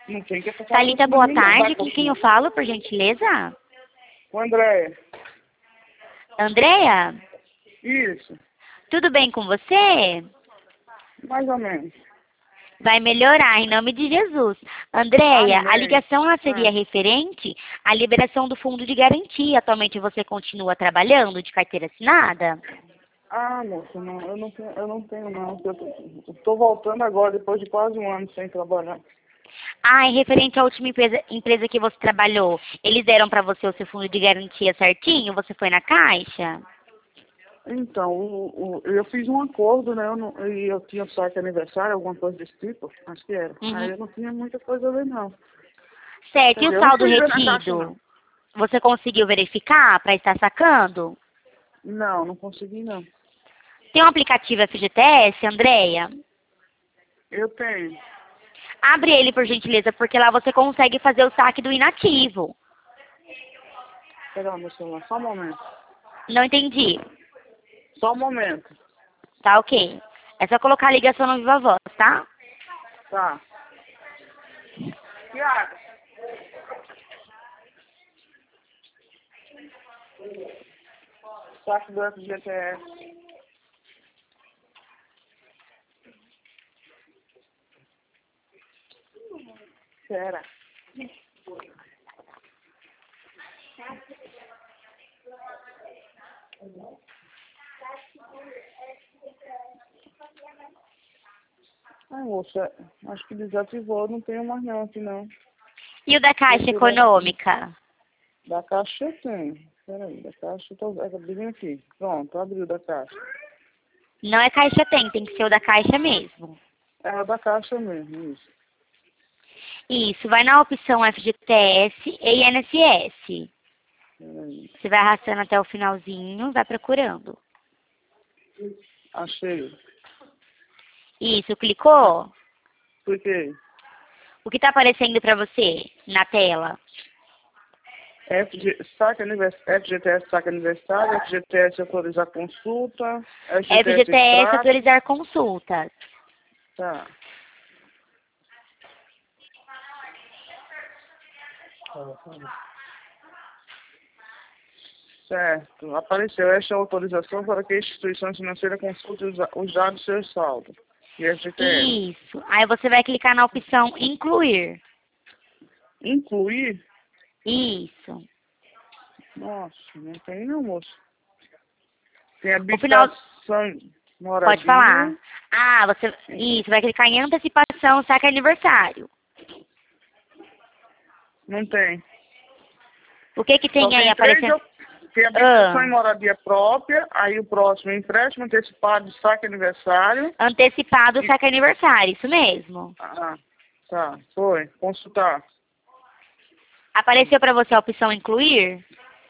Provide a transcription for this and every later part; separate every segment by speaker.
Speaker 1: Não tem que passar
Speaker 2: Thalita,
Speaker 1: por
Speaker 2: boa
Speaker 1: mim, não.
Speaker 2: tarde.
Speaker 1: Vai
Speaker 2: Com
Speaker 1: com
Speaker 2: quem eu falo, por gentileza?
Speaker 1: o André.
Speaker 2: Andréia?
Speaker 1: Isso,
Speaker 2: Tudo bem com você?
Speaker 1: mais ou menos.
Speaker 2: Vai melhorar, em nome de Jesus. Andréia, a
Speaker 1: Amém.
Speaker 2: ligação ela seria referente à liberação do fundo de garantia. Atualmente você continua trabalhando de carteira assinada?
Speaker 1: Ah, moça, não, eu não tenho não. Eu tô voltando agora, depois de quase um ano sem trabalhar.
Speaker 2: Ah, em referente à última empresa que você trabalhou, eles deram para você o seu fundo de garantia certinho? Você foi na caixa?
Speaker 1: Então, eu fiz um acordo, né? E eu tinha saque aniversário, alguma coisa desse tipo, acho que era. Aí
Speaker 2: Uhum.
Speaker 1: eu não tinha muita coisa a ver, não.
Speaker 2: Certo, e o
Speaker 1: Entendeu? Eu não
Speaker 2: saldo
Speaker 1: fui ver na caixa, não.
Speaker 2: retido? Você conseguiu verificar para estar sacando?
Speaker 1: Não, não consegui, não.
Speaker 2: Tem um aplicativo FGTS, Andréia?
Speaker 1: Eu tenho.
Speaker 2: Abre ele, por gentileza, porque lá você consegue fazer o saque do inativo.
Speaker 1: Pera lá, meu celular, só um momento.
Speaker 2: Não entendi.
Speaker 1: Só um momento.
Speaker 2: Tá ok. É só colocar a ligação no Viva Voz, tá?
Speaker 1: Tá. Tiago. Saque do FGTS. Pera. Ai, moça, acho que desativou, não tenho mais não aqui não.
Speaker 2: E o da Caixa Econômica?
Speaker 1: Da caixa eu tenho. Peraí, da caixa eu tô abrindo aqui. Pronto, abriu da caixa.
Speaker 2: Não é Caixa tem que ser o da Caixa mesmo.
Speaker 1: É a da caixa mesmo, isso.
Speaker 2: Isso, vai na opção FGTS e INSS.
Speaker 1: Peraí.
Speaker 2: Você vai arrastando até o finalzinho, vai procurando.
Speaker 1: Achei.
Speaker 2: Isso, clicou?
Speaker 1: Cliquei.
Speaker 2: O que está aparecendo para você na tela?
Speaker 1: FGTS saque aniversário, FGTS autorizar consulta, FGTS
Speaker 2: FGTS
Speaker 1: extrato.
Speaker 2: autorizar consultas.
Speaker 1: Tá. Certo. Apareceu esta autorização para que a instituição financeira consulte os dados do seu saldo. E FGTS.
Speaker 2: Isso. Aí você vai clicar na opção incluir.
Speaker 1: Incluir?
Speaker 2: Isso.
Speaker 1: Nossa, não tem não, moço. Tem
Speaker 2: O final.
Speaker 1: habitação,
Speaker 2: Pode falar.
Speaker 1: moradia.
Speaker 2: Ah, você. Isso, vai clicar em antecipação, saque aniversário.
Speaker 1: Não tem.
Speaker 2: O que que
Speaker 1: Só
Speaker 2: tem aí
Speaker 1: tem três.
Speaker 2: aparecendo?
Speaker 1: Tem habitação e moradia própria. Aí o próximo, empréstimo antecipado, saque aniversário.
Speaker 2: Antecipado, saque aniversário, isso mesmo.
Speaker 1: Ah, tá. Foi. Consultar.
Speaker 2: Apareceu para você a opção incluir?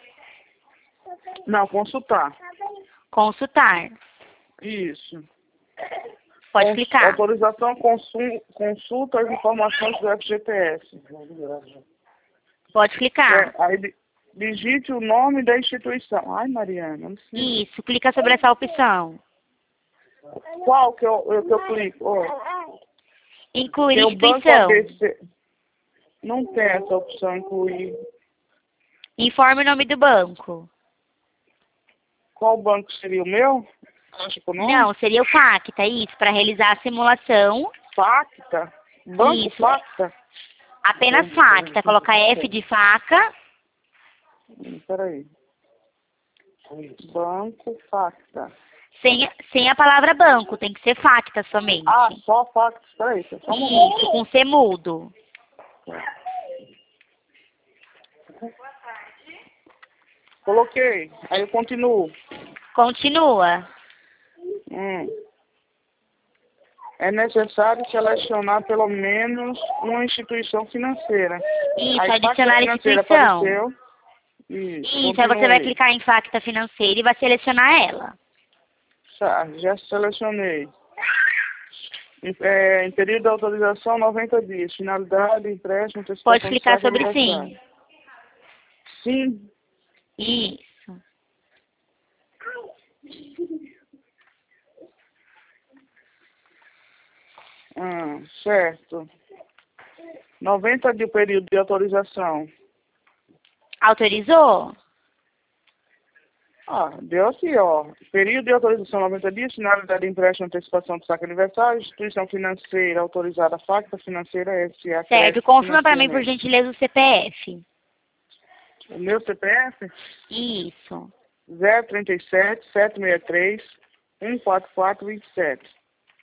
Speaker 1: Não, consultar.
Speaker 2: Consultar.
Speaker 1: Isso.
Speaker 2: Pode clicar.
Speaker 1: Autorização, consulta as informações do FGTS.
Speaker 2: Pode clicar.
Speaker 1: Aí digite o nome da instituição. Ai, Mariana, não sei.
Speaker 2: Isso, clica sobre essa opção.
Speaker 1: Qual que eu clico?
Speaker 2: Incluir
Speaker 1: Tem o Banco
Speaker 2: instituição.
Speaker 1: ABC. Não tem essa opção, incluir.
Speaker 2: Informe o nome do banco.
Speaker 1: Qual banco seria o meu? Caixa Econômica?
Speaker 2: Não, seria o Facta, isso, para realizar a simulação.
Speaker 1: Facta? Banco
Speaker 2: Isso.
Speaker 1: Facta?
Speaker 2: Apenas Facta. Colocar F de faca.
Speaker 1: Peraí. Banco Facta.
Speaker 2: Sem a palavra banco, tem que ser Facta somente.
Speaker 1: Ah, só Facta. Peraí, só um momento.
Speaker 2: Isso, com C mudo.
Speaker 1: Coloquei. Aí eu continuo.
Speaker 2: Continua.
Speaker 1: É necessário selecionar pelo menos uma instituição financeira.
Speaker 2: Isso,
Speaker 1: Aí, Facta
Speaker 2: adicionar
Speaker 1: financeira
Speaker 2: instituição.
Speaker 1: apareceu.
Speaker 2: Isso, aí você vai clicar em Facta financeira e vai selecionar ela.
Speaker 1: Já selecionei. Em período de autorização, 90 dias. Finalidade, empréstimo, antecipação
Speaker 2: Pode
Speaker 1: de
Speaker 2: clicar
Speaker 1: saque
Speaker 2: sobre
Speaker 1: aniversário.
Speaker 2: sim.
Speaker 1: Sim.
Speaker 2: Isso.
Speaker 1: Certo. 90 de período de autorização.
Speaker 2: Autorizou?
Speaker 1: Deu aqui, ó. Período de autorização 90 dias, finalidade de empréstimo, antecipação do saque aniversário, instituição financeira autorizada, facta financeira SA.
Speaker 2: Certo, confirma para mim, por gentileza, o CPF.
Speaker 1: O meu CPF?
Speaker 2: Isso.
Speaker 1: 037 763 14427.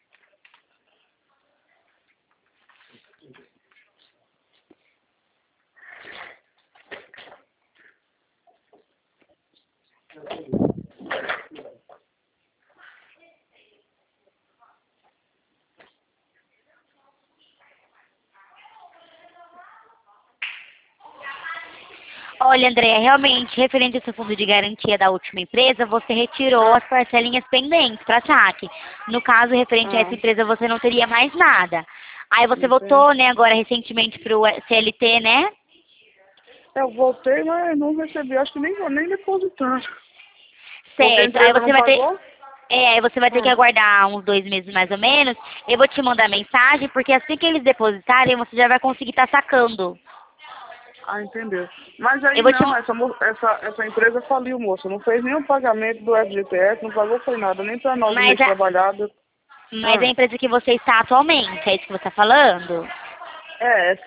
Speaker 2: Olha, Andréia, realmente, referente ao seu fundo de garantia da última empresa, você retirou as parcelinhas pendentes para saque. No caso, referente a essa empresa, você não teria mais nada. Aí você voltou, né, agora recentemente para o CLT, né?
Speaker 1: Eu voltei, mas não recebi, acho que nem depositando.
Speaker 2: Certo, aí você vai ter... aí você vai ter que aguardar uns 2 meses mais ou menos. Eu vou te mandar mensagem, porque assim que eles depositarem, você já vai conseguir estar sacando.
Speaker 1: Entendeu. Mas aí essa empresa faliu, moça. Não fez nenhum pagamento do FGTS, não pagou foi nada, nem para nós mês trabalhado.
Speaker 2: Mas a empresa que você está atualmente, é isso que você está falando?
Speaker 1: Essa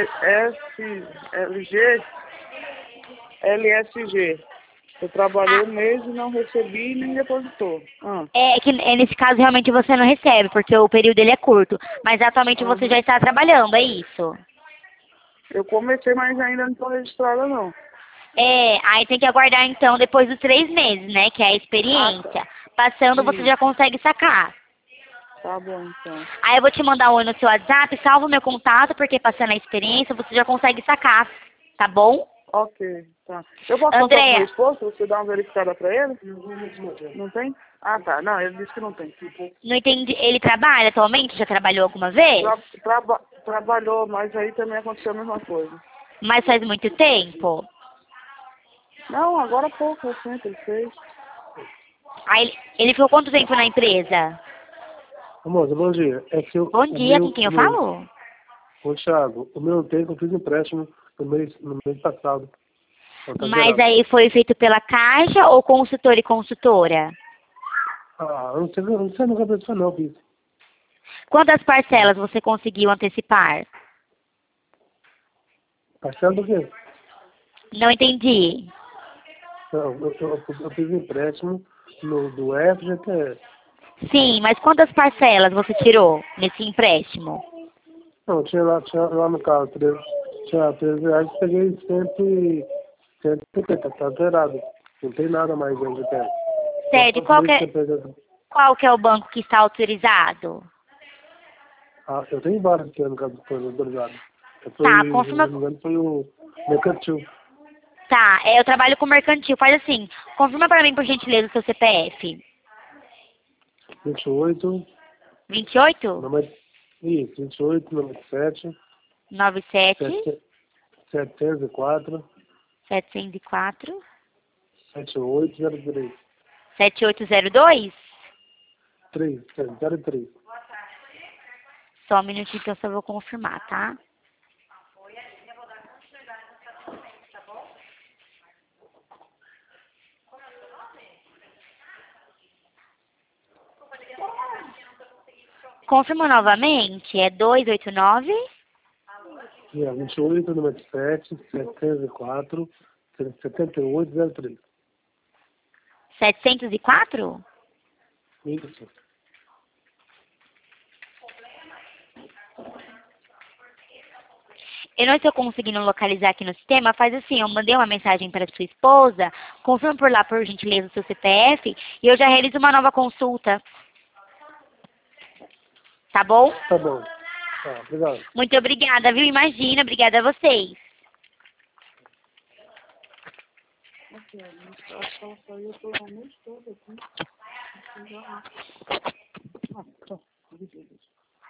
Speaker 1: LSG. Eu trabalhei um mês e não recebi e nem depositou.
Speaker 2: É que nesse caso realmente você não recebe, porque o período dele é curto. Mas atualmente você já está trabalhando, é isso?
Speaker 1: Eu comecei, mas ainda não estou registrada, não.
Speaker 2: Aí tem que aguardar então depois dos 3 meses, né? Que é a experiência. Passando, você já consegue sacar.
Speaker 1: Tá bom, então.
Speaker 2: Aí eu vou te mandar um oi no seu WhatsApp, salva o meu contato, porque passando a experiência, você já consegue sacar. Tá bom?
Speaker 1: Ok, tá. Eu posso passar pro meu esposo, você dá uma verificada pra ele? Não tem? Tá. Não, ele disse que não tem.
Speaker 2: Não entendi. Ele trabalha atualmente? Já trabalhou alguma vez?
Speaker 1: Trabalhou, mas aí também aconteceu a mesma coisa.
Speaker 2: Mas faz muito tempo?
Speaker 1: Não, agora há pouco, recente, ele fez.
Speaker 2: Aí ele ficou quanto tempo na empresa?
Speaker 3: Moça, bom dia.
Speaker 2: Bom dia, com quem eu falo?
Speaker 3: Ô, Thiago, o meu tempo eu fiz empréstimo no mês passado.
Speaker 2: Mas aí foi feito pela Caixa ou consultor e consultora?
Speaker 3: Eu não sei nunca pessoa não, fiz.
Speaker 2: Quantas parcelas você conseguiu antecipar?
Speaker 3: Parcela do quê?
Speaker 2: Não entendi.
Speaker 3: Eu fiz empréstimo do FGTS.
Speaker 2: Sim, mas quantas parcelas você tirou nesse empréstimo?
Speaker 3: Não, tinha lá no carro, tinha 13 reais, peguei 150, tá zerado. Não tem nada mais dentro de tempo.
Speaker 2: Certo, qual que é o banco que está autorizado?
Speaker 3: Eu tenho vários aqui no caso do autorizado.
Speaker 2: Confirma.
Speaker 3: Se não me engano, foi o Mercantil.
Speaker 2: Tá, eu trabalho com mercantil. Faz assim, confirma para mim, por gentileza, o seu CPF.
Speaker 3: 28.
Speaker 2: 28?
Speaker 3: Isso, 28, 97.
Speaker 2: 97.
Speaker 3: 704.
Speaker 2: 704.
Speaker 3: 7803.
Speaker 2: 7802?
Speaker 3: 03.
Speaker 2: Só um minutinho que eu só vou confirmar, tá? Confirma novamente, é 289?
Speaker 3: 28, 97, 704, 7803.
Speaker 2: 704?
Speaker 3: Isso.
Speaker 2: Eu não estou conseguindo localizar aqui no sistema. Faz assim, eu mandei uma mensagem para sua esposa, confirma por lá, por gentileza, o seu CPF, e eu já realizo uma nova consulta. Tá bom?
Speaker 3: Tá bom. Tá, obrigado.
Speaker 2: Muito obrigada, viu? Imagina, obrigada a vocês.
Speaker 1: Acho que ela saiu pelo mês todo aqui.